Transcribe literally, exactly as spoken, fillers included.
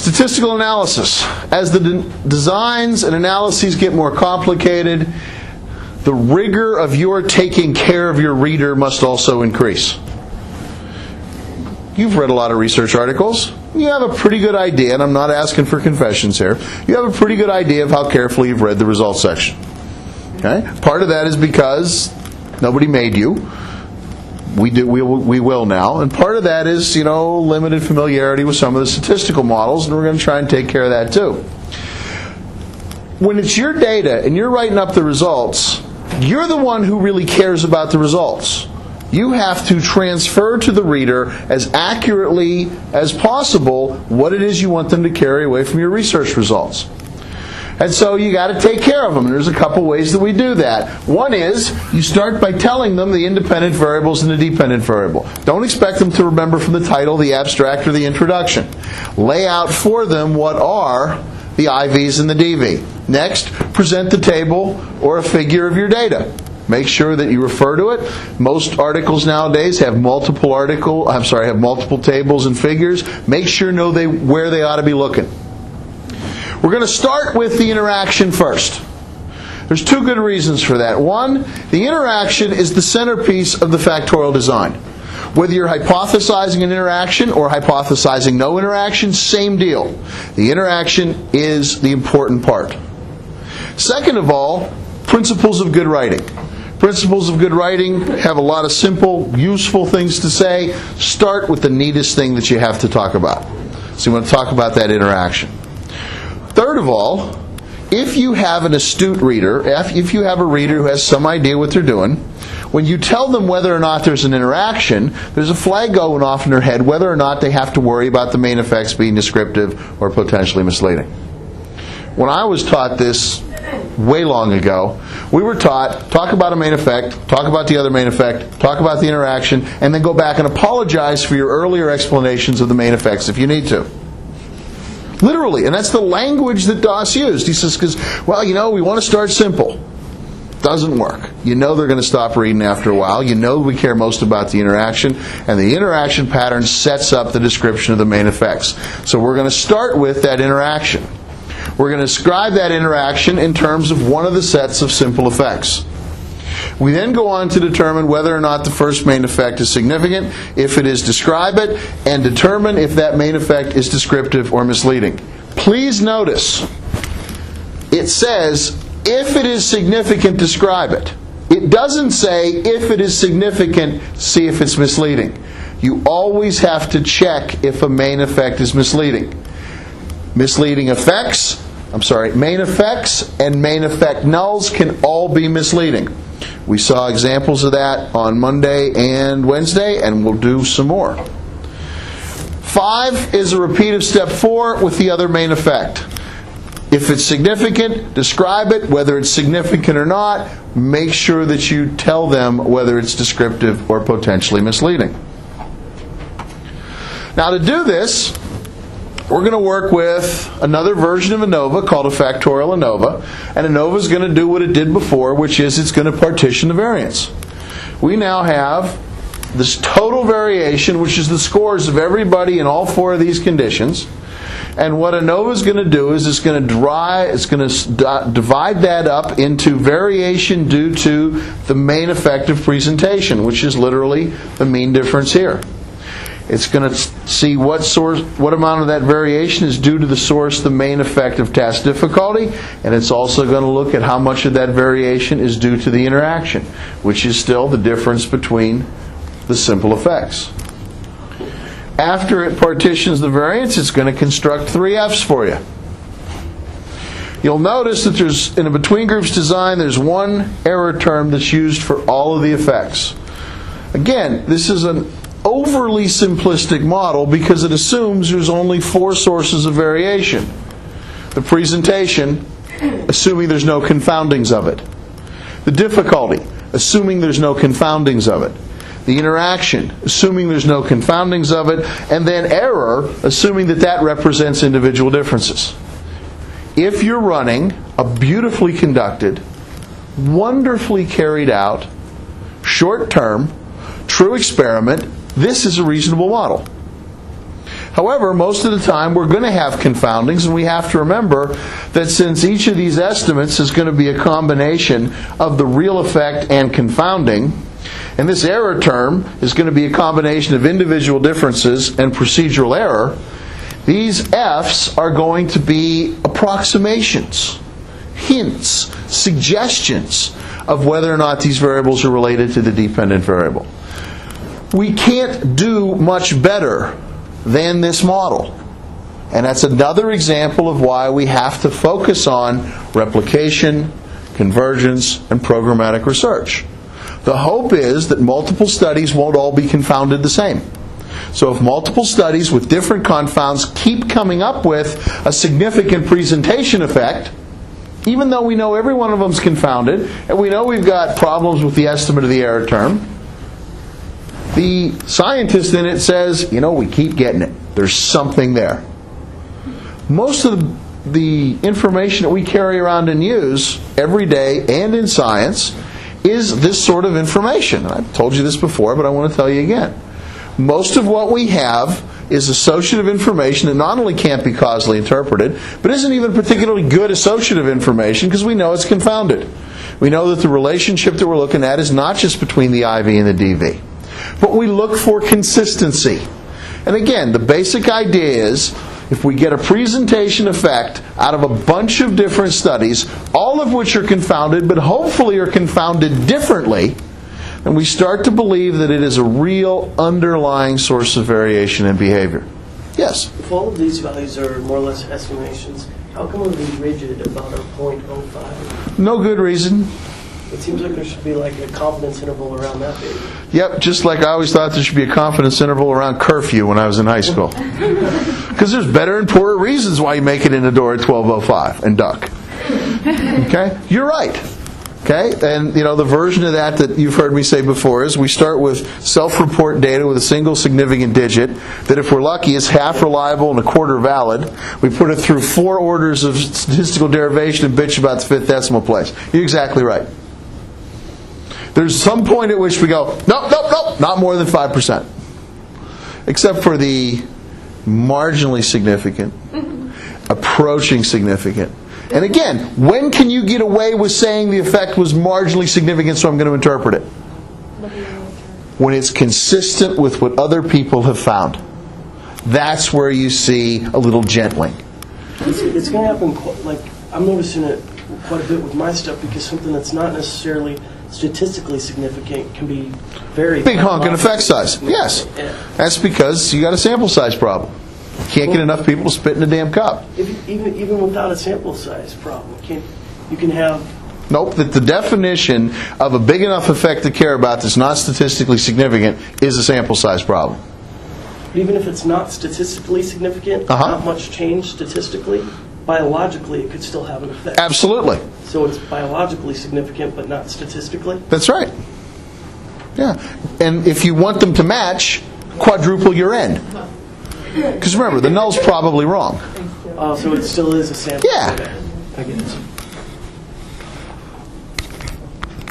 Statistical analysis. As the de- designs and analyses get more complicated, the rigor of your taking care of your reader must also increase. You've read a lot of research articles. You have a pretty good idea, and I'm not asking for confessions here, you have a pretty good idea of how carefully you've read the results section. Okay? Part of that is because nobody made you. We do. We, we will now. And part of that is, you know, limited familiarity with some of the statistical models, and we're going to try and take care of that too. When it's your data and you're writing up the results, you're the one who really cares about the results. You have to transfer to the reader as accurately as possible what it is you want them to carry away from your research results. And so you got to take care of them. And there's a couple ways that we do that. One is you start by telling them the independent variables and the dependent variable. Don't expect them to remember from the title, the abstract, or the introduction. Lay out for them what are the I Vs and the D V. Next, present the table or a figure of your data. Make sure that you refer to it. Most articles nowadays have multiple article. I'm sorry, have multiple tables and figures. Make sure you know they where they ought to be looking. We're going to start with the interaction first. There's two good reasons for that. One, the interaction is the centerpiece of the factorial design. Whether you're hypothesizing an interaction or hypothesizing no interaction, same deal. The interaction is the important part. Second of all, principles of good writing. Principles of good writing have a lot of simple, useful things to say. Start with the neatest thing that you have to talk about. So you want to talk about that interaction. Third of all, if you have an astute reader, if you have a reader who has some idea what they're doing, when you tell them whether or not there's an interaction, there's a flag going off in their head whether or not they have to worry about the main effects being descriptive or potentially misleading. When I was taught this way long ago, we were taught, talk about a main effect, talk about the other main effect, talk about the interaction, and then go back and apologize for your earlier explanations of the main effects if you need to. Literally, and that's the language that Doss used. He says, because, well, you know, we want to start simple. Doesn't work. You know they're going to stop reading after a while. You know we care most about the interaction, and the interaction pattern sets up the description of the main effects. So we're going to start with that interaction. We're going to describe that interaction in terms of one of the sets of simple effects. We then go on to determine whether or not the first main effect is significant. If it is, describe it, and determine if that main effect is descriptive or misleading. Please notice, it says, if it is significant, describe it. It doesn't say, if it is significant, see if it's misleading. You always have to check if a main effect is misleading. Misleading effects, I'm sorry, main effects and main effect nulls can all be misleading. We saw examples of that on Monday and Wednesday, and we'll do some more. Five is a repeat of step four with the other main effect. If it's significant, describe it. Whether it's significant or not, make sure that you tell them whether it's descriptive or potentially misleading. Now to do this, we're going to work with another version of ANOVA called a factorial ANOVA. And ANOVA is going to do what it did before, which is it's going to partition the variance. We now have this total variation, which is the scores of everybody in all four of these conditions. And what ANOVA is going to do is it's going to dry, it's going to divide that up into variation due to the main effect of presentation, which is literally the mean difference here. It's going to see what source, what amount of that variation is due to the source, the main effect of task difficulty, and it's also going to look at how much of that variation is due to the interaction, which is still the difference between the simple effects. After it partitions the variance, it's going to construct three F's for you. You'll notice that there's, in a between groups design, there's one error term that's used for all of the effects. Again, this is an overly simplistic model because it assumes there's only four sources of variation. The presentation, assuming there's no confoundings of it. The difficulty, assuming there's no confoundings of it. The interaction, assuming there's no confoundings of it. And then error, assuming that that represents individual differences. If you're running a beautifully conducted, wonderfully carried out, short-term, true experiment, this is a reasonable model. However, most of the time we're going to have confoundings, and we have to remember that since each of these estimates is going to be a combination of the real effect and confounding, and this error term is going to be a combination of individual differences and procedural error, these F's are going to be approximations, hints, suggestions of whether or not these variables are related to the dependent variable. We can't do much better than this model. And that's another example of why we have to focus on replication, convergence, and programmatic research. The hope is that multiple studies won't all be confounded the same. So if multiple studies with different confounds keep coming up with a significant presentation effect, even though we know every one of them is confounded, and we know we've got problems with the estimate of the error term, the scientist in it says, you know, we keep getting it. There's something there. Most of the, the information that we carry around and use every day and in science is this sort of information. I've told you this before, but I want to tell you again. Most of what we have is associative information that not only can't be causally interpreted, but isn't even particularly good associative information because we know it's confounded. We know that the relationship that we're looking at is not just between the I V and the D V. But we look for consistency. And again, the basic idea is if we get a presentation effect out of a bunch of different studies, all of which are confounded, but hopefully are confounded differently, and we start to believe that it is a real underlying source of variation in behavior. Yes? If all of these values are more or less estimations, how come we're being rigid about our zero point zero five? No good reason. It seems like there should be like a confidence interval around that baby. Yep, just like I always thought there should be a confidence interval around curfew when I was in high school. Because there's better and poorer reasons why you make it in the door at twelve oh five and duck. Okay? You're right. Okay? And, you know, the version of that that you've heard me say before is we start with self-report data with a single significant digit that, if we're lucky, is half reliable and a quarter valid. We put it through four orders of statistical derivation and bitch about the fifth decimal place. You're exactly right. There's some point at which we go, nope, nope, nope, not more than five percent. Except for the marginally significant, approaching significant. And again, when can you get away with saying the effect was marginally significant, so I'm going to interpret it? When it's consistent with what other people have found. That's where you see a little gentling. It's, it's going to happen, qu- like, I'm noticing it quite a bit with my stuff, because something that's not necessarily statistically significant can be very big honking effect size. Yes. That's because you got a sample size problem. You can't get enough people to spit in a damn cup. If, even even without a sample size problem, can you can have. Nope. The, the definition of a big enough effect to care about that's not statistically significant is a sample size problem. But even if it's not statistically significant, uh-huh. not much change statistically, biologically it could still have an effect. Absolutely. So it's biologically significant, but not statistically? That's right. Yeah. And if you want them to match, quadruple your N. Because remember, the null's probably wrong. Oh, so it still is a sample. Yeah. I get it.